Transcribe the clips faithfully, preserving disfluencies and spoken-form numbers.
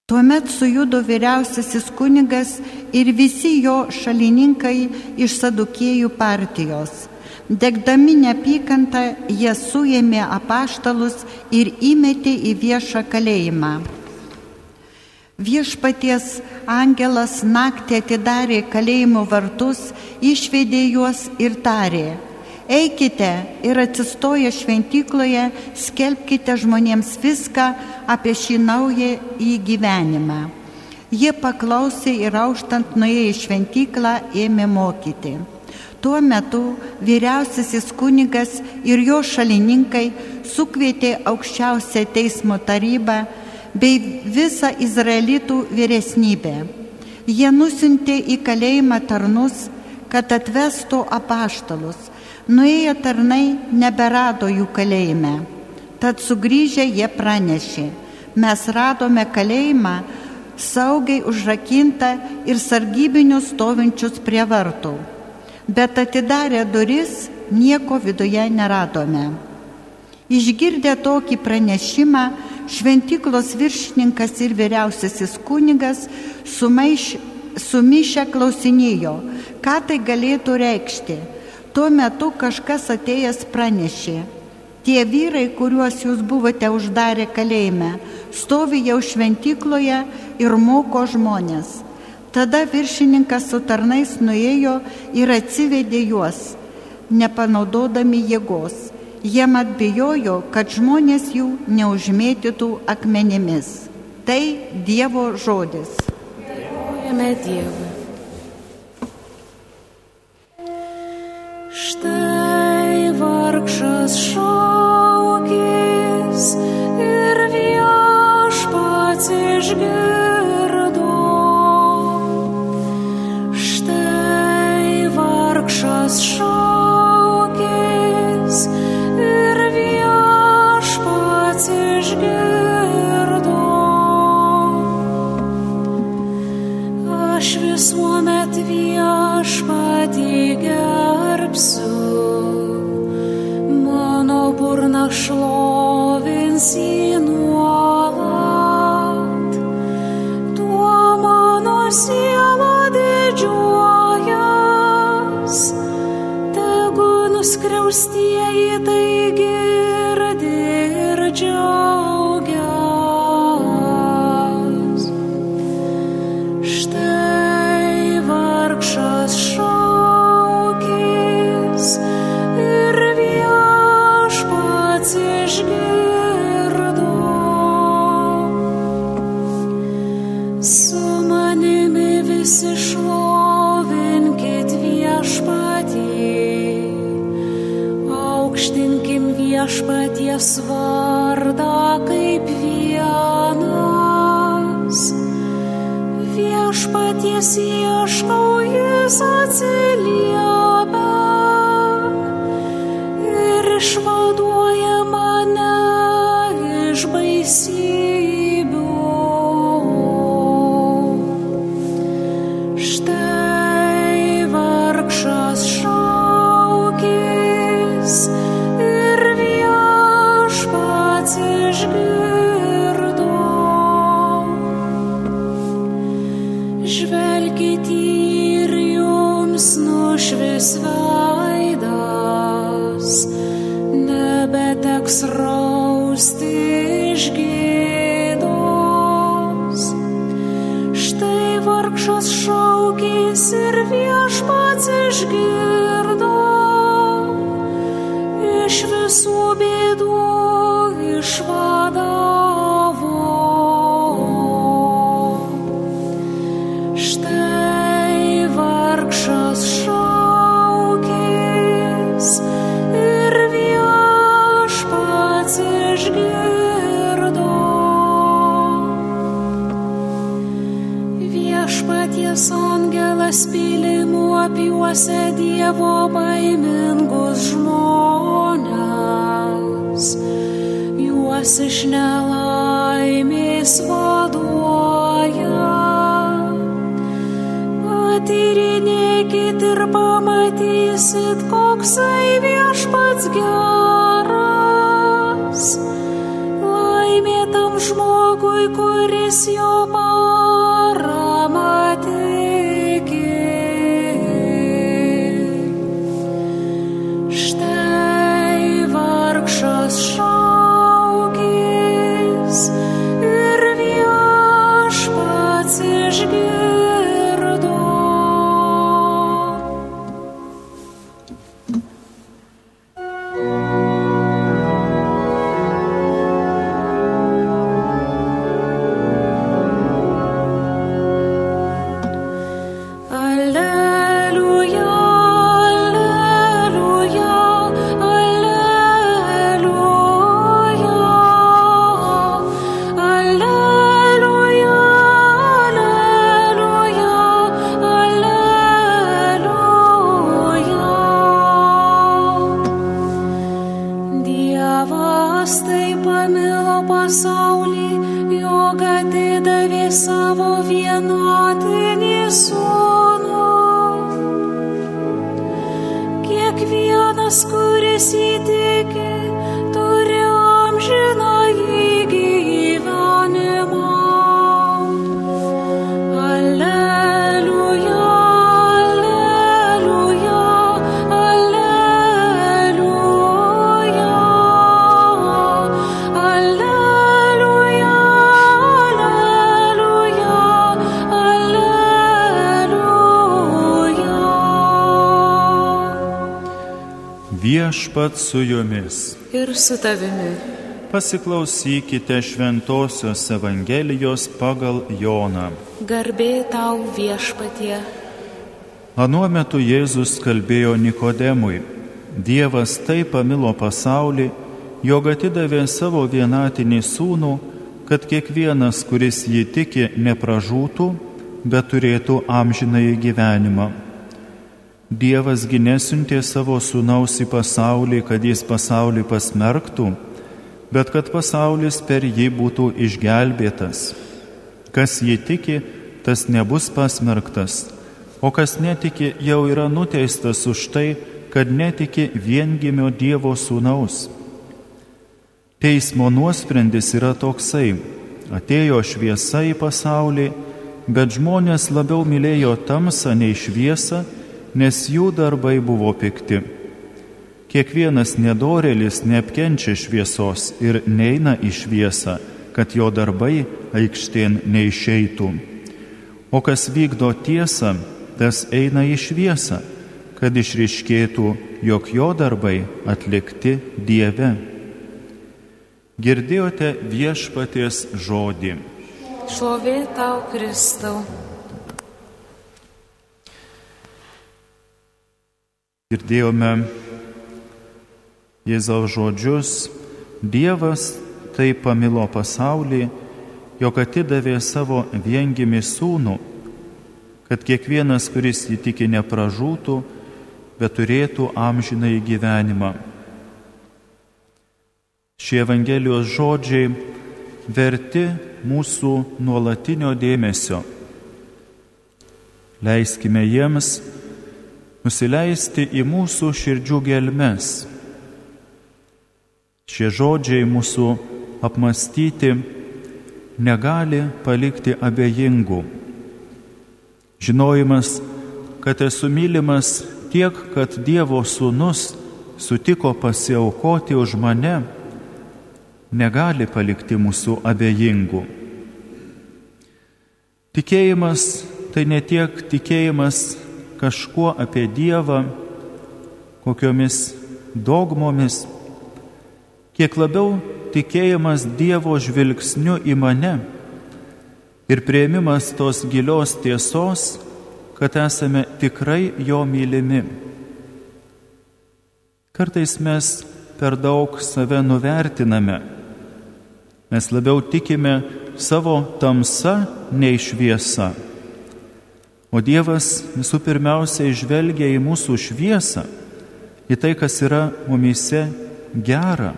Tuomet sujudo vyriausiasis kunigas ir visi jo šalininkai iš Sadukėjų partijos. Degdami neapykantą, jie suėmė apaštalus ir įmetė į viešą kalėjimą. Viešpaties angelas naktį atidarė kalėjimo vartus, išvedė juos ir tarė: eikite ir atsistoję šventykloje, skelbkite žmonėms viską apie šį naują į gyvenimą. Jie paklausė ir auštant nuėję į šventyklą ėmė mokyti. Tuo metu vyriausiasis kunigas ir jo šalininkai sukvietė aukščiausią teismo tarybą bei visą izraelitų vyresnybę. Jie nusiuntė į kalėjimą tarnus, kad atvestų apaštalus. Nuėję tarnai neberado jų kalėjime. Tad sugrįžę jie pranešė: mes radome kalėjimą saugiai užrakintą ir sargybinius stovinčius prie vartų. Bet atidarę duris, nieko viduje neradome. Išgirdę tokį pranešimą, šventyklos viršininkas ir vyriausiasis kunigas sumaiš, sumišę klausinėjo, ką tai galėtų reikšti. Tuo metu kažkas atėjęs pranešė: tie vyrai, kuriuos jūs buvote uždarę kalėjime, stovi jau šventykloje ir moko žmonės. Tada viršininkas su tarnais nuėjo ir atsivedė juos, nepanaudodami jėgos. Jie mat bijojo, kad žmonės jų neužmėtytų akmenimis. Tai Dievo žodis. Dėkojame Dievui. Štai vargšas šaukės ir viešpats išgirdo. Štai vargšas šaukės ir viešpats išgirdo. Aš visuomet viešpatį gerbsiu, mano burna šlovins jį nuolat. Tuo mano siela didžiuojas, tegu nuskriaustieji tai girdi ir džiaugias. Štai vargšas šaukės ir viešpats išgirdo. Su manimi visi šlovinkit viešpatį, aukštinkim viešpaties vardą kaip vienas. Viešpaties ieškau, jis atsiliepia ir išvaduoja mane iš baisybių. Štai vargšas šaukės ir viešpats išgirdo. Žvelkit ir jums nušvis veidas, nebeteks rausti iš gėdos. Štai vargšas šaukės ir viešpats išgirdo, iš visų bėdų išvadavo. Štai vargšas šaukės ir viešpats išgirdo. Viešpaties angelas pylimu apiuosia Dievo baimingus žmones, juos iš nelaimės vaduoja. Patyrinėkit ir pamatysit, koksai viešpats geras. Laimė tam žmogui, kuris jo parama tiki. Štai vargšas šaukis ir viešpats išgirdo. Pasaulį, jog atidavė savo vienatinį sūnų. Kiekvienas, kuris įtiki, turi amžinąjį gyvenimą. Alleluja, alleluja, alleluja. Alleluja, alleluja, alleluja. Viešpats su jumis. Ir su tavimi. Pasiklausykite Šventosios Evangelijos pagal Joną. Garbė tau, Viešpatie. Anuo metu Jėzus kalbėjo Nikodemui: Dievas taip pamilo pasaulį, jog atidavė savo vienatinį sūnų, kad kiekvienas, kuris jį tiki, nepražūtų, bet turėtų amžinąjį gyvenimą. Dievas gi nesiuntė savo sūnaus į pasaulį, kad jis pasaulį pasmerktų, bet kad pasaulis per jį būtų išgelbėtas. Kas jį tiki, tas nebus pasmerktas, o kas netiki, jau yra nuteistas už tai, kad netiki viengimio Dievo sūnaus. Teismo nuosprendis yra toksai: atėjo šviesa į pasaulį, bet žmonės labiau mylėjo tamsą nei šviesą, nes jų darbai buvo pikti. Kiekvienas nedorėlis neapkenčia šviesos ir neina į šviesą, kad jo darbai aikštėn neišeitų. O kas vykdo tiesą, tas eina į šviesą, kad išryškėtų, jog jo darbai atlikti Dieve. Girdėjote Viešpaties žodį. Šlovė tau, Kristau. Girdėjome Jėzaus žodžius: Dievas taip pamilo pasaulį, jog atidavė savo viengimį sūnų, kad kiekvienas, kuris jį tiki, nepražūtų, bet turėtų amžinąjį gyvenimą. Šie Evangelijos žodžiai verti mūsų nuolatinio dėmesio. Leiskime jiems nusileisti į mūsų širdžių gelmes. Šie žodžiai mūsų apmąstyti negali palikti abejingų. Žinojimas, kad esu mylimas tiek, kad Dievo sūnus sutiko pasiaukoti už mane, negali palikti mūsų abejingų. Tikėjimas tai ne tiek tikėjimas kažkuo apie Dievą, kokiomis dogmomis, kiek labiau tikėjimas Dievo žvilgsniu į mane ir priėmimas tos gilios tiesos, kad esame tikrai jo mylimi. Kartais mes per daug save nuvertiname. Mes labiau tikime savo tamsa nei šviesa. O Dievas visų pirmiausia žvelgia į mūsų šviesą, į tai, kas yra mumyse gera.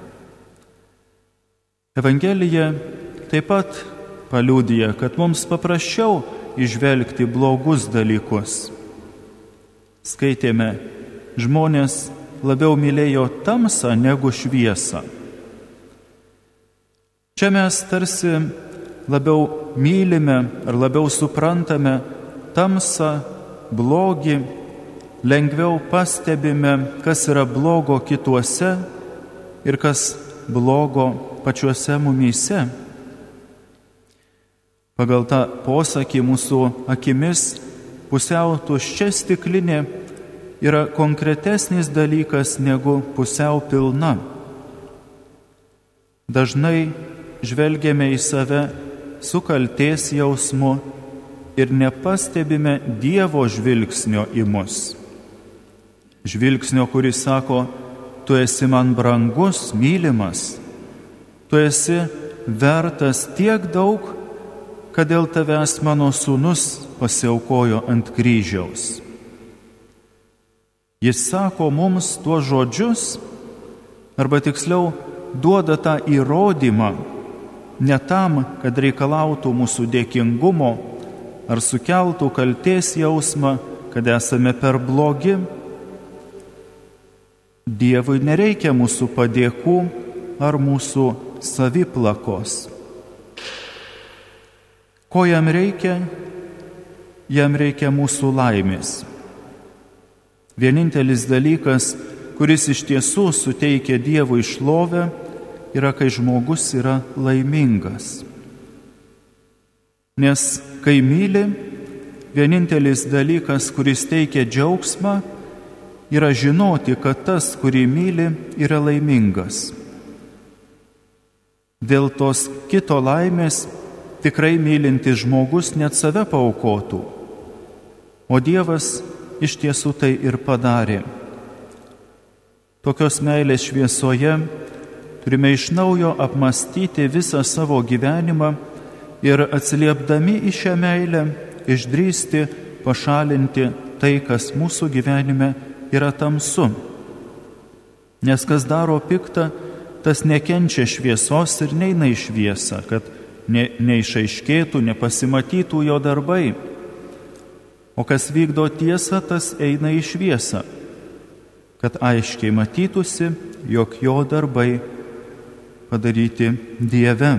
Evangelija taip pat paliudija, kad mums paprasčiau įžvelgti blogus dalykus. Skaitėme, žmonės labiau mylėjo tamsą negu šviesą. Čia mes tarsi labiau mylime ar labiau suprantame tamsą, blogį, lengviau pastebime, kas yra blogo kituose ir kas blogo pačiuose mumyse. Pagal tą posakį mūsų akimis pusiau tuščia stiklinė yra konkretesnis dalykas negu pusiau pilna. Dažnai žvelgiame į save su kaltės jausmu ir nepastebime Dievo žvilgsnio į mus. Žvilgsnio, kuris sako, tu esi man brangus, mylimas, tu esi vertas tiek daug, kad dėl tavęs mano sūnus pasiaukojo ant kryžiaus. Jis sako mums tuos žodžius, arba tiksliau duoda tą įrodymą, ne tam, kad reikalautų mūsų dėkingumo ar sukeltų kaltės jausmą, kad esame per blogi. Dievui nereikia mūsų padėkų ar mūsų saviplakos. Ko jam reikia? Jam reikia mūsų laimės. Vienintelis dalykas, kuris iš tiesų suteikia Dievui šlovę, yra, kai žmogus yra laimingas. Nes kai myli, vienintelis dalykas, kuris teikia džiaugsmą, yra žinoti, kad tas, kurį myli, yra laimingas. Dėl tos kito laimės tikrai mylintis žmogus net save paaukotų, o Dievas iš tiesų tai ir padarė. Tokios meilės šviesoje turime iš naujo apmastyti visą savo gyvenimą ir atsiliepdami į šią meilę išdrįsti pašalinti tai, kas mūsų gyvenime yra tamsu. Nes kas daro piktą, tas nekenčia šviesos ir neina į šviesą, kad ne, neišaiškėtų, nepasimatytų jo darbai. O kas vykdo tiesą, tas eina į šviesą, kad aiškiai matytųsi, jog jo darbai padaryti Dieve.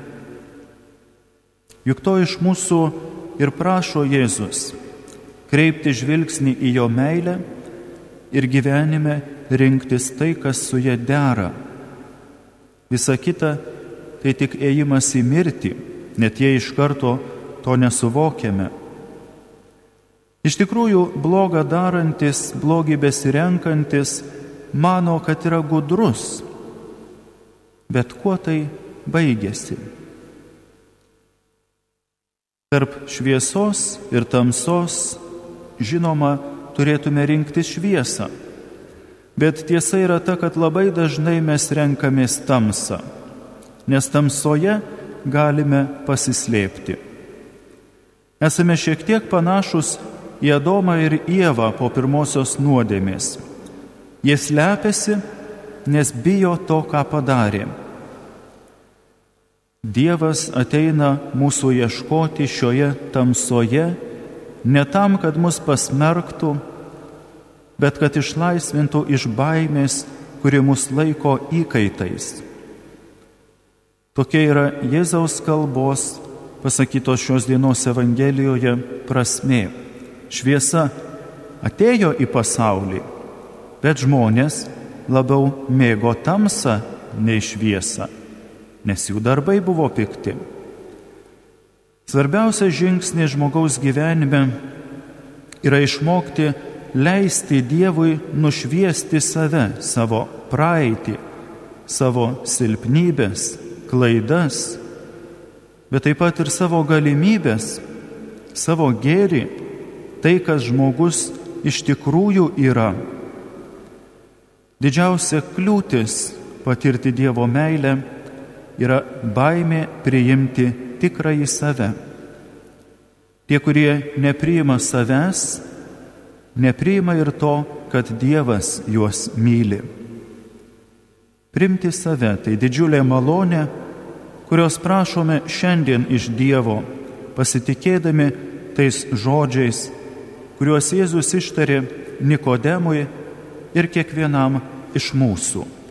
Juk to iš mūsų ir prašo Jėzus, kreipti žvilgsnį į jo meilę ir gyvenime rinktis tai, kas su ja dera. Visa kita tai tik ėjimas į mirtį, net jei iš karto to nesuvokiame. Iš tikrųjų, blogą darantis, blogį besirenkantis, mano, kad yra gudrus. Bet kuo tai baigėsi? Tarp šviesos ir tamsos, žinoma, turėtume rinktis šviesą. Bet tiesa yra ta, kad labai dažnai mes renkamės tamsą, nes tamsoje galime pasislėpti. Esame šiek tiek panašus į Adomą ir Ievą po pirmosios nuodėmės. Jie slepiasi, nes bijo to, ką padarė. Dievas ateina mūsų ieškoti šioje tamsoje, ne tam, kad mus pasmerktų, bet kad išlaisvintų iš baimės, kuri mus laiko įkaitais. Tokia yra Jėzaus kalbos, pasakytos šios dienos Evangelijoje, prasmė. Šviesa atėjo į pasaulį, bet žmonės labiau mėgo tamsą nei šviesą, nes jų darbai buvo pikti. Svarbiausias žingsnis žmogaus gyvenime yra išmokti leisti Dievui nušviesti save, savo praeitį, savo silpnybės, klaidas, bet taip pat ir savo galimybės, savo gėrį, tai, kas žmogus iš tikrųjų yra. Didžiausia kliūtis patirti Dievo meilę yra baimė priimti tikrąjį save. Tie, kurie nepriima savęs, nepriima ir to, kad Dievas juos myli. Priimti save tai didžiulė malonė, kurios prašome šiandien iš Dievo, pasitikėdami tais žodžiais, kuriuos Jėzus ištarė Nikodemui ir kiekvienam iš mūsų.